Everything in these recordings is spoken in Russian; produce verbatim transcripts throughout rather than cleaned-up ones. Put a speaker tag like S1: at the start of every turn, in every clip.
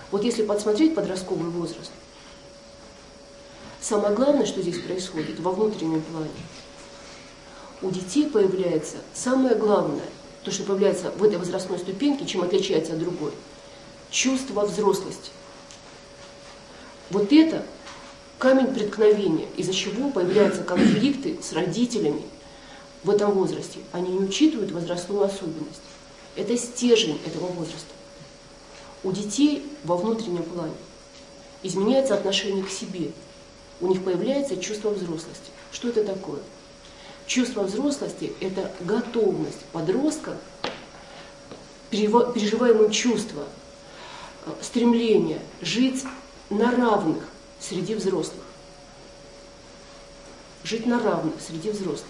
S1: Вот если подсмотреть подростковый возраст, самое главное, что здесь происходит во внутреннем плане, у детей появляется самое главное, то, что появляется в этой возрастной ступеньке, чем отличается от другой, чувство взрослости. Вот это камень преткновения, из-за чего появляются конфликты с родителями в этом возрасте. Они не учитывают возрастную особенность. Это стержень этого возраста. У детей во внутреннем плане изменяется отношение к себе. У них появляется чувство взрослости. Что это такое? Чувство взрослости – это готовность подростка, переживаемым чувство, стремление жить на равных среди взрослых. Жить на равных среди взрослых.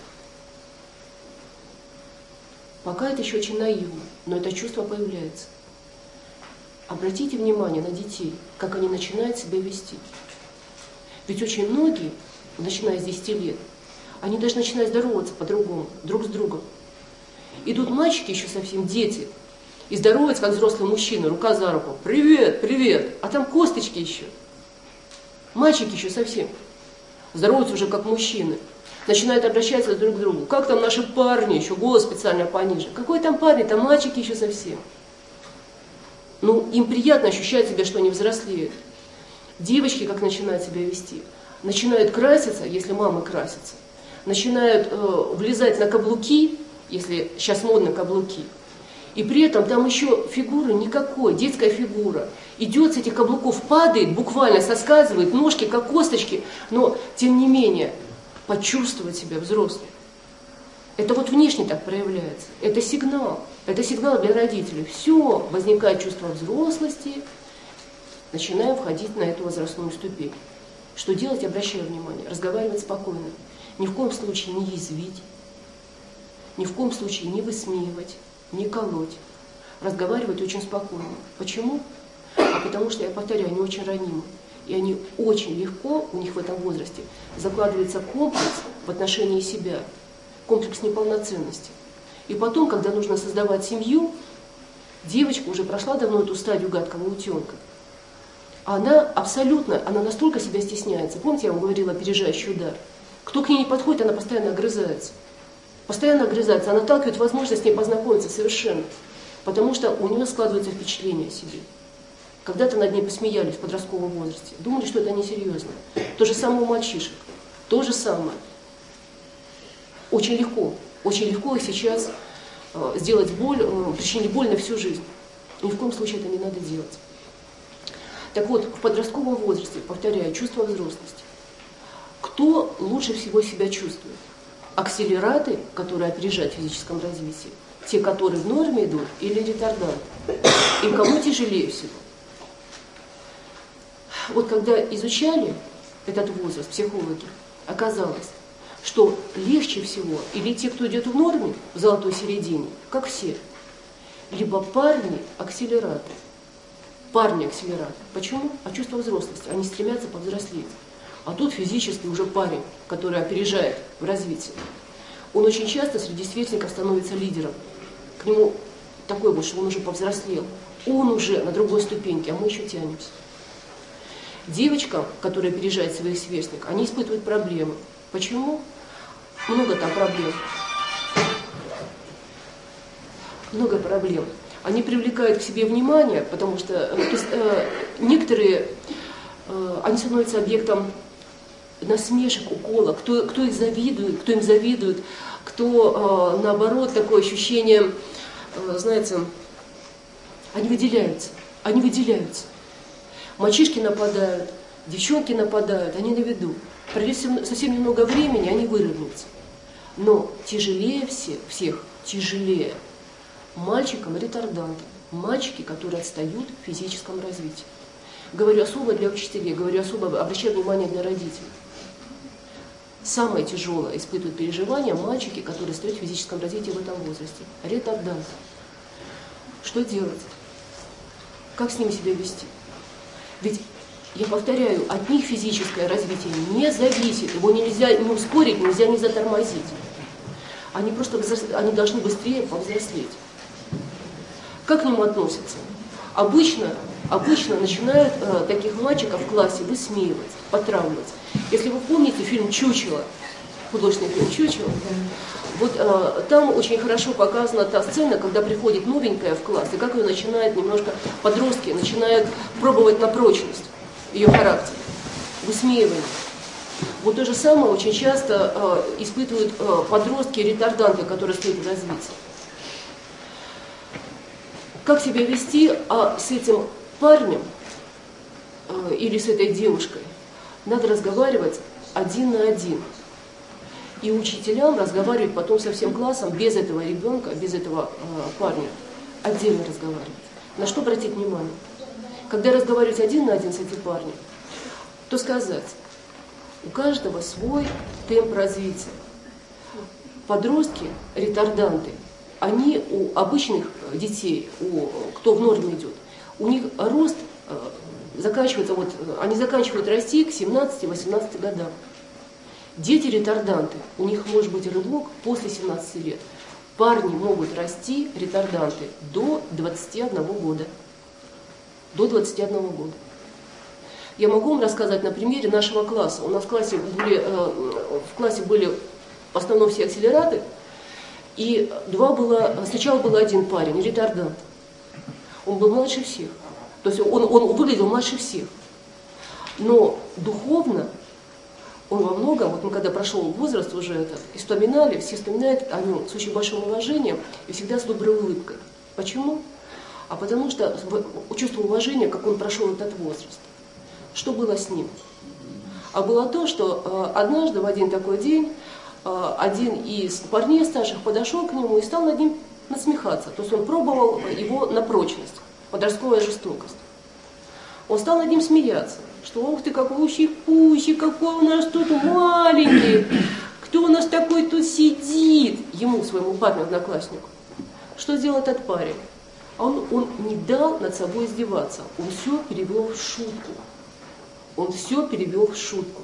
S1: Пока это еще очень наивно, но это чувство появляется. Обратите внимание на детей, как они начинают себя вести. Ведь очень многие, начиная с десяти лет, они даже начинают здороваться по-другому, друг с другом. Идут мальчики еще совсем, дети, и здороваются, как взрослый мужчина, рука за руку. Привет, привет, а там косточки еще. Мальчики еще совсем. Здороваются уже как мужчины. Начинают обращаться друг к другу. Как там наши парни еще, голос специально пониже. Какой там парни, там мальчики еще совсем. Ну, им приятно ощущать себя, что они взрослеют. Девочки как начинают себя вести? Начинают краситься, если мамы красятся. Начинают э, влезать на каблуки, если сейчас модно каблуки. И при этом там еще фигуры никакой, детская фигура. Идет с этих каблуков, падает, буквально соскальзывает, ножки как косточки. Но, тем не менее, почувствовать себя взрослым. Это вот внешне так проявляется. Это сигнал. Это сигнал для родителей. Все, возникает чувство взрослости. Начинаем входить на эту возрастную ступень. Что делать, обращаю внимание. Разговаривать спокойно. Ни в коем случае не язвить. Ни в коем случае не высмеивать, не колоть. Разговаривать очень спокойно. Почему? А потому что, я повторяю, они очень ранимы. И они очень легко, у них в этом возрасте, закладывается комплекс в отношении себя, комплекс неполноценности. И потом, когда нужно создавать семью, девочка уже прошла давно эту стадию гадкого утенка. Она абсолютно, она настолько себя стесняется. Помните, я вам говорила, опережающий удар? Кто к ней не подходит, она постоянно огрызается. Постоянно огрызается, она отталкивает возможность с ней познакомиться совершенно. Потому что у нее складывается впечатление о себе. Когда-то над ней посмеялись в подростковом возрасте. Думали, что это несерьезно. То же самое у мальчишек. То же самое. Очень легко. Очень легко и сейчас э, сделать боль, э, причинить боль на всю жизнь. Ни в коем случае это не надо делать. Так вот, в подростковом возрасте, повторяю, чувство взрослости. Кто лучше всего себя чувствует? Акселераты, которые опережают в физическом развитии, те, которые в норме идут, или ретарданты? И кому тяжелее всего? Вот когда изучали этот возраст психологи, оказалось, что легче всего или те, кто идет в норме, в золотой середине, как все, либо парни-акселераты. Парни-акселераты. Почему? А чувство взрослости. Они стремятся повзрослеть. А тут физически уже парень, который опережает в развитии. Он очень часто среди сверстников становится лидером. К нему такой вот, что он уже повзрослел. Он уже на другой ступеньке, а мы еще тянемся. Девочкам, которые опережают своих сверстников, они испытывают проблемы. Почему? Много там проблем. Много проблем. Они привлекают к себе внимание, потому что то есть, э, некоторые, э, они становятся объектом насмешек, укола, кто, кто их завидует, кто им завидует, кто, э, наоборот, такое ощущение, э, знаете, они выделяются, они выделяются. Мальчишки нападают, девчонки нападают, они на виду. Пройдет совсем немного времени, они выровняются. Но тяжелее всех, всех тяжелее мальчикам ретардантам, мальчики, которые отстают в физическом развитии. Говорю особо для учителей, говорю особо, обращаю внимание для родителей. Самое тяжелое испытывают переживания мальчики, которые отстают в физическом развитии в этом возрасте. Ретарданты. Что делать? Как с ними себя вести? Ведь, я повторяю, от них физическое развитие не зависит. Его нельзя не ускорить, нельзя не затормозить. Они просто они должны быстрее повзрослеть. Как к нему относятся? Обычно обычно начинают э, таких мальчиков в классе высмеивать, потравливать. Если вы помните фильм «Чучело», художественный фильм «Чучело», вот э, там очень хорошо показана та сцена, когда приходит новенькая в класс, и как ее начинают немножко, подростки начинают пробовать на прочность ее характер, высмеивание. Вот то же самое очень часто э, испытывают э, подростки, ретарданты, которые стоят в развитии. Как себя вести а с этим парнем э, или с этой девушкой? Надо разговаривать один на один. И учителям разговаривать потом со всем классом без этого ребенка, без этого э, парня, отдельно разговаривать. На что обратить внимание? Когда разговаривать один на один с этим парнем, то сказать, у каждого свой темп развития. Подростки, ретарданты, они у обычных детей, у, кто в норме идет, у них рост э, заканчивается, вот, они заканчивают расти к семнадцати-восемнадцати годам. Дети-ретарданты, у них может быть рывок после семнадцати лет. Парни могут расти, ретарданты, до двадцати одного года. До двадцати одного года. Я могу вам рассказать на примере нашего класса. У нас в классе были, э, в классе были в основном все акселераты, и два было, сначала был один парень, ретардант. Он был младше всех. То есть он, он выглядел младше всех. Но духовно он во многом, вот мы когда прошел возраст уже этот, и вспоминали, все вспоминают о нем с очень большим уважением и всегда с доброй улыбкой. Почему? А потому что чувство уважения, как он прошел этот возраст. Что было с ним? А было то, что э, однажды в один такой день э, один из парней старших подошел к нему и стал над ним насмехаться. То есть он пробовал его на прочность, подростковая жестокость. Он стал над ним смеяться, что ух ты, какой ущипущий, какой у нас тут маленький, кто у нас такой тут сидит, ему, своему парню-однокласснику. Что сделал этот парень? Он, он не дал над собой издеваться, он все перевел в шутку. Он все перевел в шутку.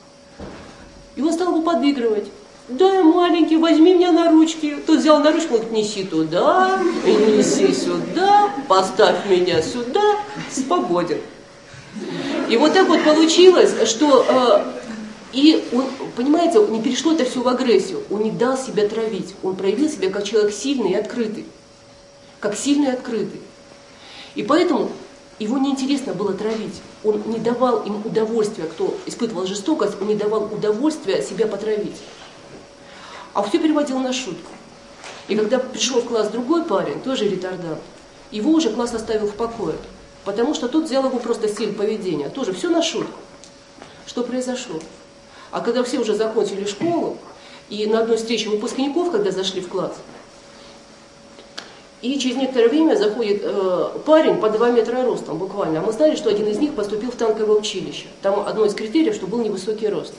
S1: И он стал ему подыгрывать. Да, маленький, возьми меня на ручки. Тот взял на ручку, говорит, неси туда, неси сюда, поставь меня сюда, свободен. И вот так вот получилось, что... Э, и он, понимаете, не перешло это все в агрессию. Он не дал себя травить. Он проявил себя как человек сильный и открытый. Как сильный и открытый. И поэтому его неинтересно было травить. Он не давал им удовольствия, кто испытывал жестокость, он не давал удовольствия себя потравить. А все переводил на шутку. И когда пришел в класс другой парень, тоже ретардант, его уже класс оставил в покое. Потому что тот взял его просто стиль поведения. Тоже все на шутку. Что произошло? А когда все уже закончили школу, и на одной встрече выпускников, когда зашли в класс, и через некоторое время заходит э, парень по два метра ростом буквально. А мы знали, что один из них поступил в танковое училище. Там одно из критериев, что был невысокий рост.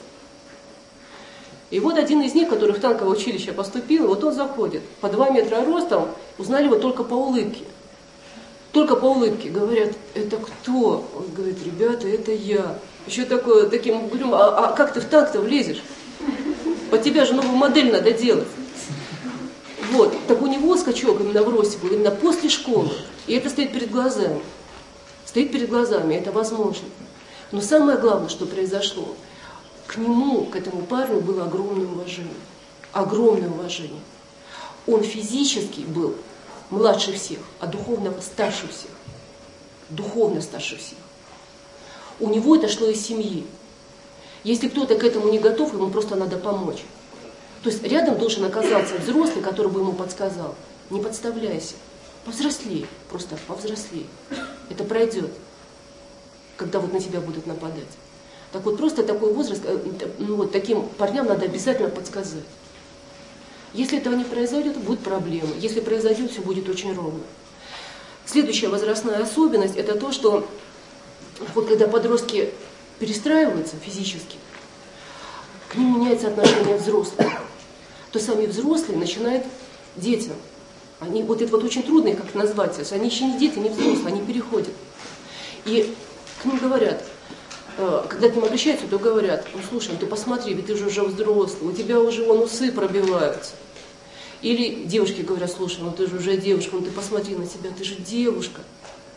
S1: И вот один из них, который в танковое училище поступил, вот он заходит по два метра ростом, узнали его только по улыбке. Только по улыбке. Говорят, это кто? Он говорит, ребята, это я. Еще такое, таким, говорю, а, а как ты в танк-то влезешь? Под тебя же новую модель надо делать. Вот, так у него скачок именно в росте был, именно после школы. И это стоит перед глазами. Стоит перед глазами, это возможно. Но самое главное, что произошло, к нему, к этому парню было огромное уважение. Огромное уважение. Он физически был младше всех, а духовно старше всех. Духовно старше всех. У него это шло из семьи. Если кто-то к этому не готов, ему просто надо помочь. То есть рядом должен оказаться взрослый, который бы ему подсказал. Не подставляйся. Повзрослей. Просто повзрослей. Это пройдет, когда вот на тебя будут нападать. Так вот просто такой возраст, ну вот таким парням надо обязательно подсказать. Если этого не произойдет, будут проблемы. Если произойдет, все будет очень ровно. Следующая возрастная особенность – это то, что вот когда подростки перестраиваются физически, к ним меняется отношение взрослых. То сами взрослые начинают детям. Они, вот это вот очень трудно их как-то назвать. То есть они еще не дети, не взрослые, они переходят. И к ним говорят, когда к ним обращаются, то говорят, ну слушай, ну ты посмотри, ведь ты же уже взрослый, у тебя уже вон усы пробиваются. Или девушки говорят, слушай, ну ты же уже девушка, ну ты посмотри на себя, ты же девушка.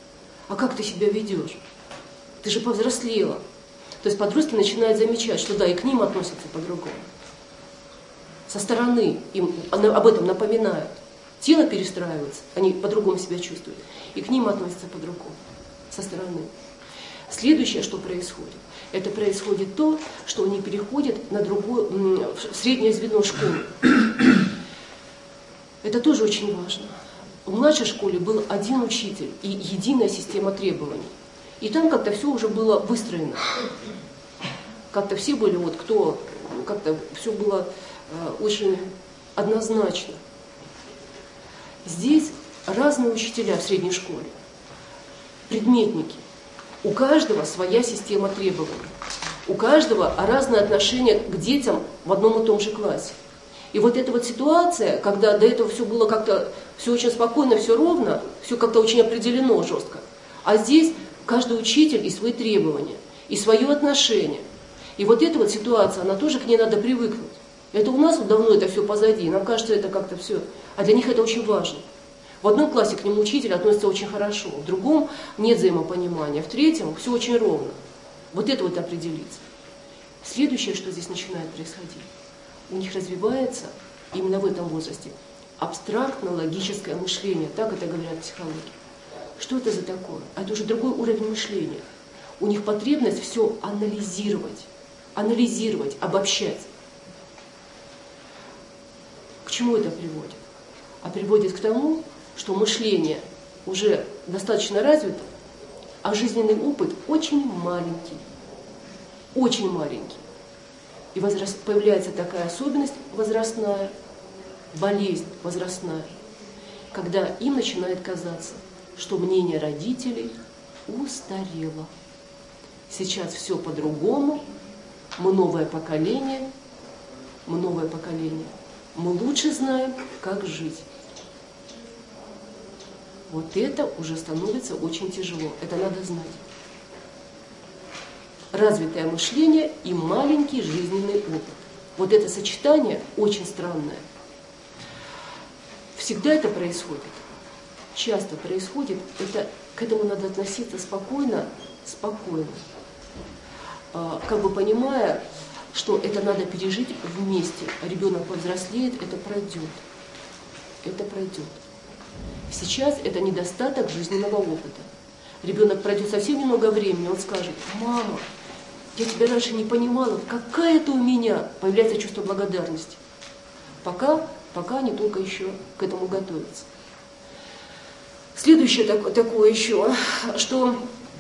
S1: а как ты себя ведешь? Ты же повзрослела. То есть подростки начинают замечать, что да, и к ним относятся по-другому. Со стороны им об этом напоминают. Тело перестраивается, они по-другому себя чувствуют. И к ним относятся по-другому, со стороны. Следующее, что происходит, это происходит то, что они переходят на другое, в среднее звено школы. Это тоже очень важно. В младшей школе был один учитель и единая система требований. И там как-то все уже было выстроено. Как-то все были, вот кто, как-то все было э, очень однозначно. Здесь разные учителя в средней школе, предметники. У каждого своя система требований. У каждого разное отношение к детям в одном и том же классе. И вот эта вот ситуация, когда до этого все было как-то, все очень спокойно, все ровно, все как-то очень определено жестко. А здесь каждый учитель и свои требования, и свое отношение. И вот эта вот ситуация, она тоже к ней надо привыкнуть. Это у нас вот давно это все позади, нам кажется, это как-то все. А для них это очень важно. В одном классе к нему учитель относится очень хорошо, в другом нет взаимопонимания, в третьем все очень ровно. Вот это вот определиться. Следующее, что здесь начинает происходить, у них развивается именно в этом возрасте абстрактно-логическое мышление, так это говорят психологи. Что это за такое? А это уже другой уровень мышления. У них потребность все анализировать, анализировать, обобщать. К чему это приводит? А приводит к тому, что мышление уже достаточно развито, а жизненный опыт очень маленький, очень маленький. И возраст, появляется такая особенность возрастная, болезнь возрастная, когда им начинает казаться, что мнение родителей устарело. Сейчас все по-другому, мы новое поколение, мы новое поколение, мы лучше знаем, как жить. Вот это уже становится очень тяжело, это надо знать. Развитое мышление и маленький жизненный опыт. Вот это сочетание очень странное. Всегда это происходит, часто происходит, это, к этому надо относиться спокойно, спокойно. Как бы понимая, что это надо пережить вместе. Ребенок повзрослеет, это пройдет. Это пройдет. Сейчас это недостаток жизненного опыта. Ребенок пройдет совсем немного времени, он скажет: мама, я тебя раньше не понимала, какая ты у меня. Появляется чувство благодарности. Пока, пока они только еще к этому готовятся. Следующее так, такое еще, что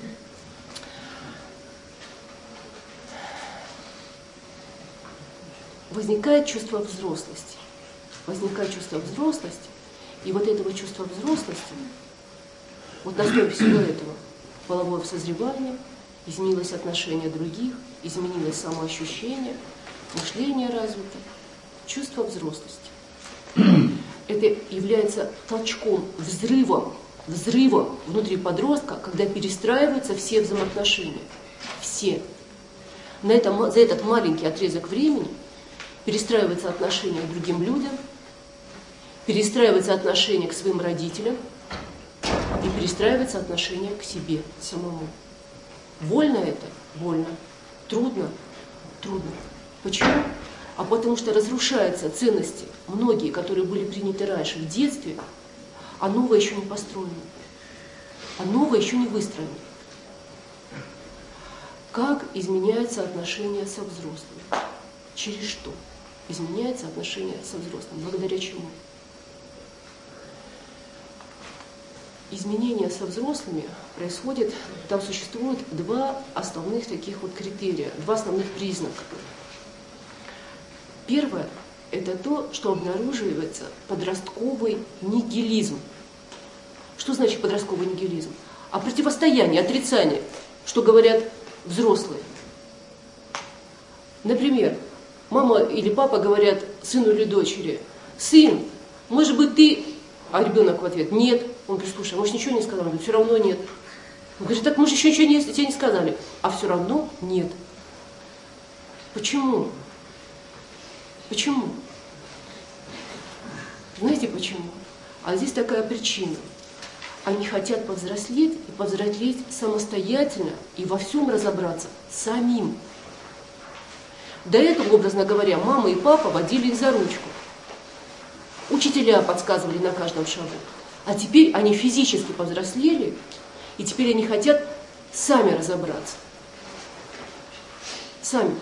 S1: возникает чувство взрослости. Возникает чувство взрослости, и вот этого чувства взрослости, вот на основе всего этого, половое созревание, изменилось отношение других, изменилось самоощущение, мышление развито, чувство взрослости. Это является толчком, взрывом, взрывом внутри подростка, когда перестраиваются все взаимоотношения. Все. На этом, за этот маленький отрезок времени перестраивается отношение к другим людям, перестраивается отношение к своим родителям и перестраивается отношение к себе самому. Больно это? Больно. Трудно? Трудно. Почему? А потому что разрушаются ценности, многие, которые были приняты раньше в детстве, а новое еще не построено, а новое еще не выстроено. Как изменяется отношение со взрослыми? Через что изменяется отношение со взрослым? Благодаря чему? Изменения со взрослыми происходят, там существует два основных таких вот критерия, два основных признака. Первое – это то, что обнаруживается подростковый нигилизм. Что значит подростковый нигилизм? А противостояние, отрицание, что говорят взрослые. Например, мама или папа говорят сыну или дочери: сын, может быть ты, а ребенок в ответ: нет. Он говорит: слушай, может ничего не сказал? Он говорит: все равно нет. Он говорит: так мы же еще ничего не, тебе не сказали. А все равно нет. Почему? Почему? Знаете почему? А здесь такая причина. Они хотят повзрослеть и повзрослеть самостоятельно и во всем разобраться самим. До этого, образно говоря, мама и папа водили их за ручку. Учителя подсказывали на каждом шагу. А теперь они физически повзрослели, и теперь они хотят сами разобраться. Сами.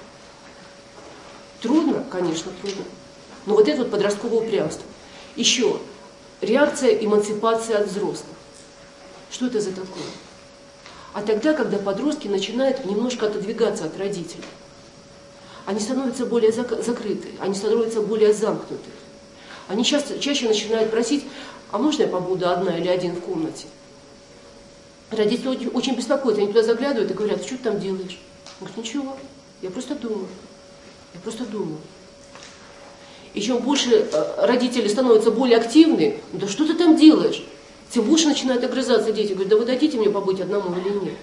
S1: Трудно? Конечно, трудно. Но вот это вот подростковое упрямство. Еще реакция эмансипации от взрослых. Что это за такое? А тогда, когда подростки начинают немножко отодвигаться от родителей. Они становятся более закрыты, они становятся более замкнуты. Они часто, чаще начинают просить, а можно я побуду одна или один в комнате? Родители очень беспокоятся, они туда заглядывают и говорят, что ты там делаешь? Он говорит, ничего, я просто думаю, я просто думаю. И чем больше родители становятся более активны, да что ты там делаешь? Тем больше начинают огрызаться дети, говорят, да вы дадите мне побыть одному или нет?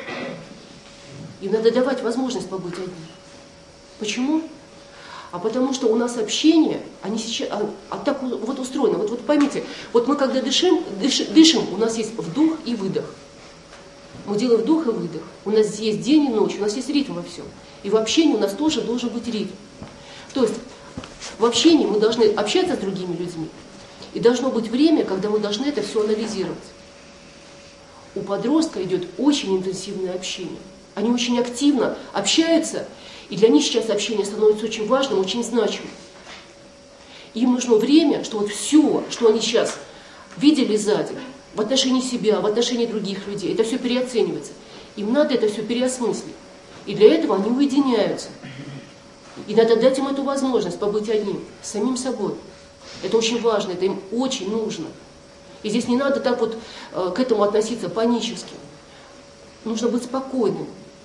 S1: Им надо давать возможность побыть одним. Почему? А потому что у нас общение, они сейчас, а, а так вот устроено. Вот, вот поймите, вот мы когда дышим, дыш, дышим, у нас есть вдох и выдох. Мы делаем вдох и выдох. У нас есть день и ночь, у нас есть ритм во всем. И в общении у нас тоже должен быть ритм. То есть в общении мы должны общаться с другими людьми. И должно быть время, когда мы должны это все анализировать. У подростка идет очень интенсивное общение. Они очень активно общаются, и для них сейчас общение становится очень важным, очень значимым. Им нужно время, что вот все, что они сейчас видели за день, в отношении себя, в отношении других людей, это все переоценивается. Им надо это все переосмыслить. И для этого они уединяются. И надо дать им эту возможность побыть одним, с самим собой. Это очень важно, это им очень нужно. И здесь не надо так вот э, к этому относиться панически. Нужно быть спокойным.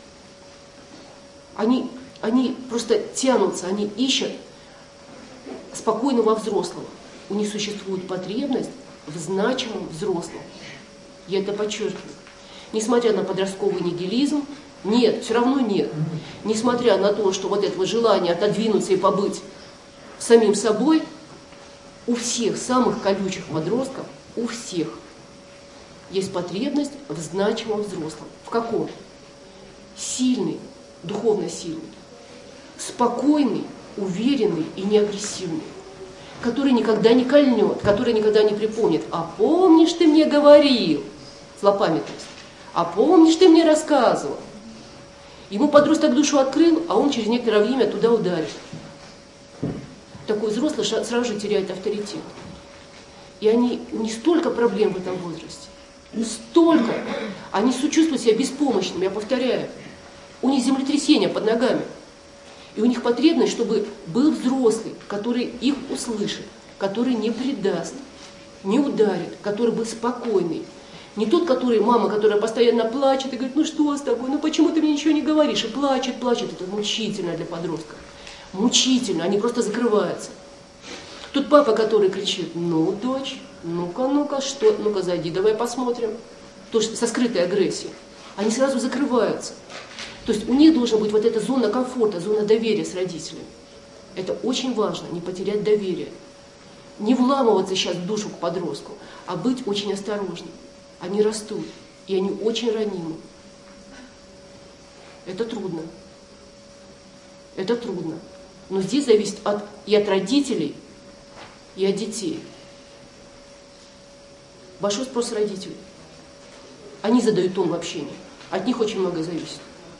S1: Они, они просто тянутся, они ищут спокойного взрослого. У них существует потребность в значимом взрослом. Я это подчеркиваю. Несмотря на подростковый нигилизм, нет, все равно нет. Несмотря на то, что вот это вот желание отодвинуться и побыть самим собой, у всех самых колючих подростков, у всех есть потребность в значимом взрослом. В каком? Сильный, духовно сильный, спокойный, уверенный и неагрессивный, который никогда не кольнет, который никогда не припомнит. А помнишь, ты мне говорил, злопамятность, а помнишь, ты мне рассказывал. Ему подросток душу открыл, а он через некоторое время туда ударит. Такой взрослый сразу же теряет авторитет. И они, не столько проблем в этом возрасте, столько. Они чувствуют себя беспомощными, я повторяю. У них землетрясение под ногами. И у них потребность, чтобы был взрослый, который их услышит, который не предаст, не ударит, который был спокойный. Не тот, который, мама, которая постоянно плачет и говорит, ну что с тобой, ну почему ты мне ничего не говоришь? И плачет, плачет. Это мучительно для подростка. Мучительно, они просто закрываются. Тут папа, который кричит, ну, дочь, ну-ка, ну-ка, что, ну-ка, зайди, давай посмотрим. То, что со скрытой агрессией. Они сразу закрываются. То есть у них должна быть вот эта зона комфорта, зона доверия с родителями. Это очень важно, не потерять доверие. Не вламываться сейчас в душу к подростку, а быть очень осторожным. Они растут, и они очень ранимы. Это трудно. Это трудно. Но здесь зависит от, и от родителей, и от детей. Большой спрос родителей. Они задают тон в общении. От них очень много зависит.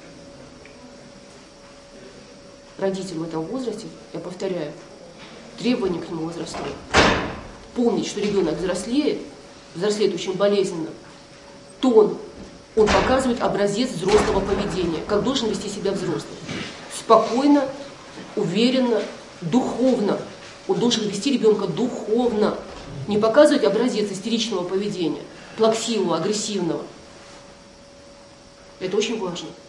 S1: Родитель в этом возрасте, я повторяю, требования к нему возрастают. Помнить, что ребенок взрослеет, взрослеет очень болезненно. Тон, он показывает образец взрослого поведения, как должен вести себя взрослый. Спокойно, уверенно, духовно. Он должен вести ребенка духовно. Не показывать образец истеричного поведения, плаксивого, агрессивного. Это очень важно.